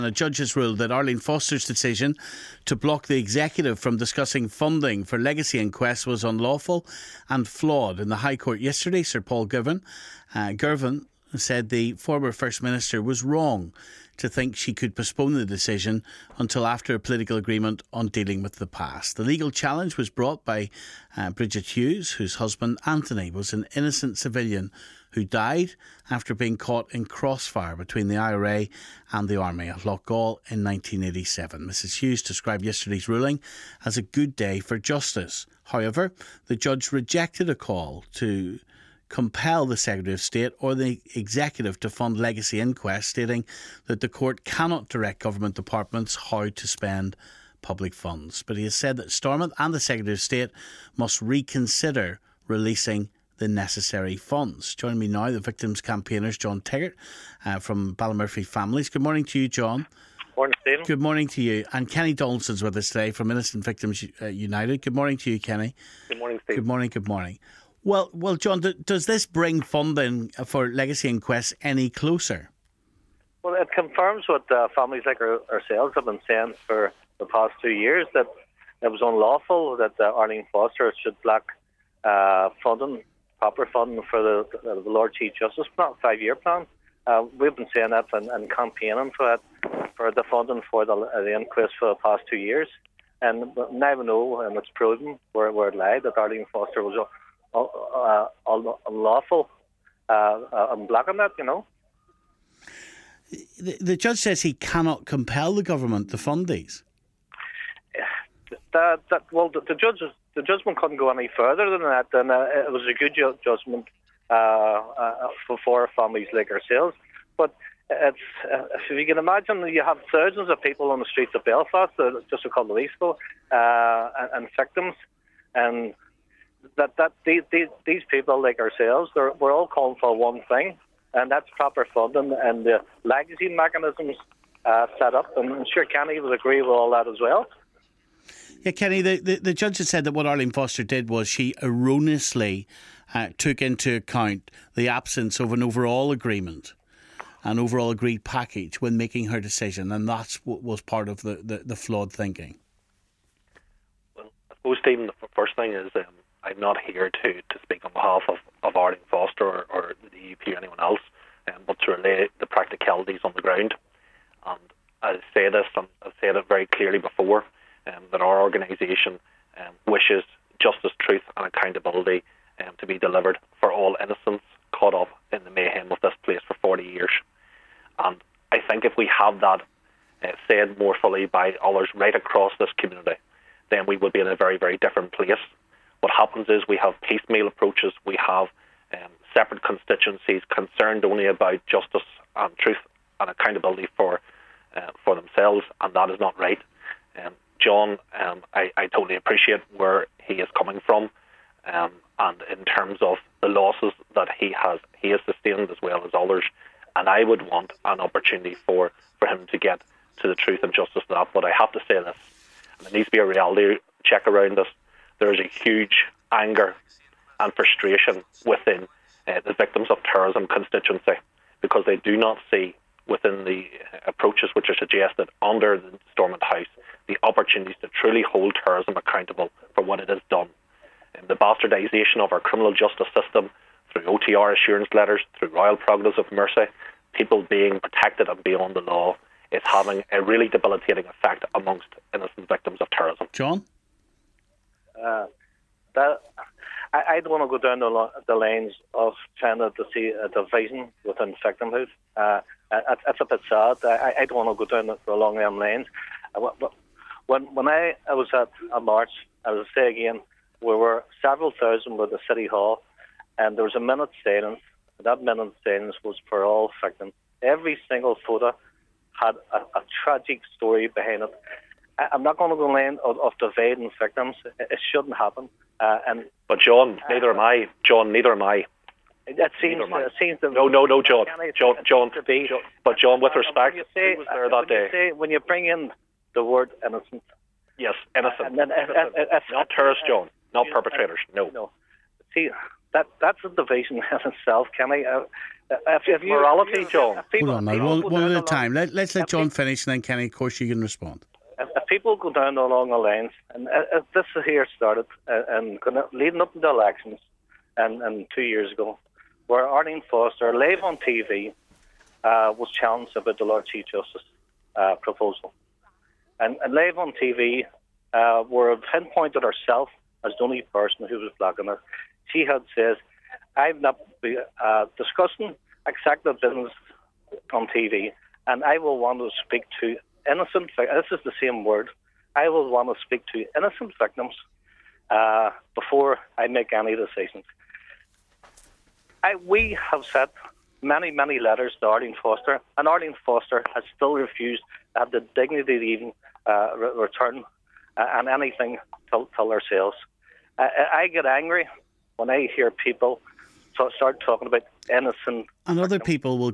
A judge has ruled that Arlene Foster's decision to block the executive from discussing funding for legacy inquests was unlawful and flawed. In the High Court yesterday, Sir Paul Girvan said the former First Minister was wrong to think she could postpone the decision until after a political agreement on dealing with the past. The legal challenge was brought by Bridget Hughes, whose husband Anthony was an innocent civilian who died after being caught in crossfire between the IRA and the Army at Loughgall in 1987. Mrs Hughes described yesterday's ruling as a good day for justice. However, the judge rejected a call to compel the Secretary of State or the Executive to fund legacy inquests, stating that the court cannot direct government departments how to spend public funds. But he has said that Stormont and the Secretary of State must reconsider releasing the necessary funds. Joining me now, the victims' campaigners, John Teggart from Ballymurphy Families. Good morning to you, John. Morning, Stephen. Good morning to you. And Kenny Donaldson's with us today from Innocent Victims United. Good morning to you, Kenny. Good morning, Stephen. Good morning. Well, John, does this bring funding for legacy inquests any closer? Well, it confirms what families like ourselves have been saying for the past 2 years, that it was unlawful that Arlene Foster should block funding, proper funding for the Lord Chief Justice plan, 5-year plan. We've been saying that and campaigning for the funding for the inquest for the past 2 years. And now we know, and it's proven where it lied, that Arlene Foster was unlawful and blocking that, you know. The judge says he cannot compel the government to fund these. The judgment couldn't go any further than that, and it was a good judgment for families like ourselves. But it's, if you can imagine, you have thousands of people on the streets of Belfast just a couple of weeks ago, and victims, and these people like ourselves, we're all calling for one thing, and that's proper funding and the legacy mechanisms set up. And I'm sure Kenny would agree with all that as well. Yeah, Kenny, the judge had said that what Arlene Foster did was she erroneously took into account the absence of an overall agreement, an overall agreed package when making her decision, and that's what was part of the flawed thinking. Well, I suppose, Stephen, the first thing is I'm not here to speak on behalf of Arlene Foster or the EP or anyone else, but to relay the practicalities on the ground. And I say this, and I've said it very clearly before, that our organisation wishes justice, truth and accountability to be delivered for all innocents caught up in the mayhem of this place for 40 years. And I think if we have that said more fully by others right across this community, then we would be in a very, very different place. What happens is we have piecemeal approaches, we have separate constituencies concerned only about justice and truth and accountability for themselves, and that is not right. John, I totally appreciate where he is coming from, and in terms of the losses that he has sustained as well as others, and I would want an opportunity for him to get to the truth and justice of that. But I have to say this, and there needs to be a reality check around this. There is a huge anger and frustration within the victims of terrorism constituency, because they do not see within the approaches which are suggested under the Stormont House the opportunities to truly hold terrorism accountable for what it has done. And the bastardisation of our criminal justice system through OTR assurance letters, through royal prerogatives of mercy, people being protected and beyond the law, is having a really debilitating effect amongst innocent victims of terrorism. John? I don't want to go down the lines of trying to see a division within victimhood. It's a bit sad. I don't want to go down along them lanes. When I was at a march, I will say again, we were several thousand with the City Hall, and there was a minute's silence. That minute's silence was for all victims. Every single photo had a tragic story behind it. I'm not going to go line of dividing victims. It shouldn't happen. But John, neither am I. John, neither am I. It seems that no, John. But John, with respect, he was there that day. When you bring in the word innocent, yes, innocent, and then not terrorists, John, not perpetrators. No. See, that's a division in itself, Kenny. If you, morality, John. Hold on now, one at a time. Let's let John finish, and then Kenny, of course, you can respond. If people go down along the lines, and if this here started and leading up to the elections, and 2 years ago, where Arlene Foster, live on TV, was challenged about the Lord Chief Justice proposal. And live on TV, where pinpointed herself as the only person who was blocking her. She had said, I've not been discussing executive business on TV, and I will want to speak to innocent, this is the same word, I will want to speak to innocent victims before I make any decisions. We have sent many, many letters to Arlene Foster, and Arlene Foster has still refused to have the dignity to even return and anything till ourselves. I get angry when I hear people start talking about innocent. And other people will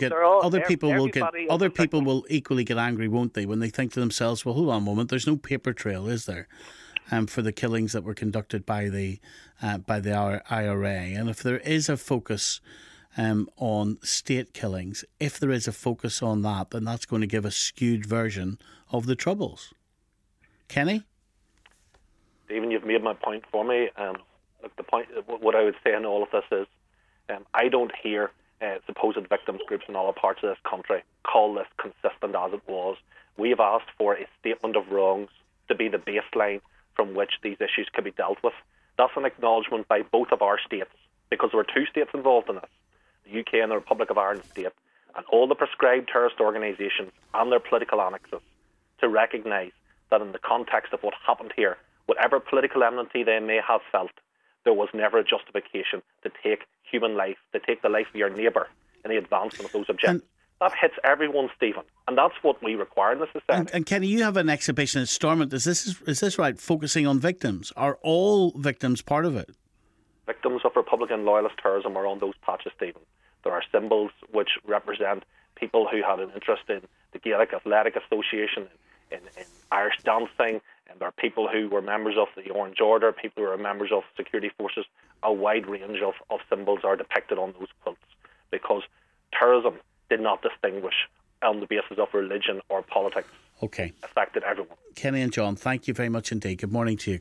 equally get angry, won't they, when they think to themselves, well, hold on a moment, there's no paper trail, is there, for the killings that were conducted by the IRA. And if there is a focus on state killings, if there is a focus on that, then that's going to give a skewed version of the Troubles. Kenny? Stephen, you've made my point for me. Look, the point, what I would say in all of this is, I don't hear supposed victims groups in other parts of this country call this consistent as it was. We have asked for a statement of wrongs to be the baseline from which these issues can be dealt with. That's an acknowledgement by both of our states, because there were two states involved in this, the UK and the Republic of Ireland state, and all the prescribed terrorist organisations and their political annexes, to recognise that in the context of what happened here, whatever political enmity they may have felt, there was never a justification to take human life, to take the life of your neighbour in the advancement of those objectives. That hits everyone, Stephen, and that's what we require in this society. And Kenny, you have an exhibition at Stormont. Is this right, focusing on victims? Are all victims part of it? Victims of Republican loyalist terrorism are on those patches, Stephen. There are symbols which represent people who had an interest in the Gaelic Athletic Association, in Irish dancing, and there are people who were members of the Orange Order, people who are members of security forces. A wide range of symbols are depicted on those quilts, because terrorism did not distinguish on the basis of religion or politics. Okay. Affected everyone. Kenny and John, thank you very much indeed. Good morning to you.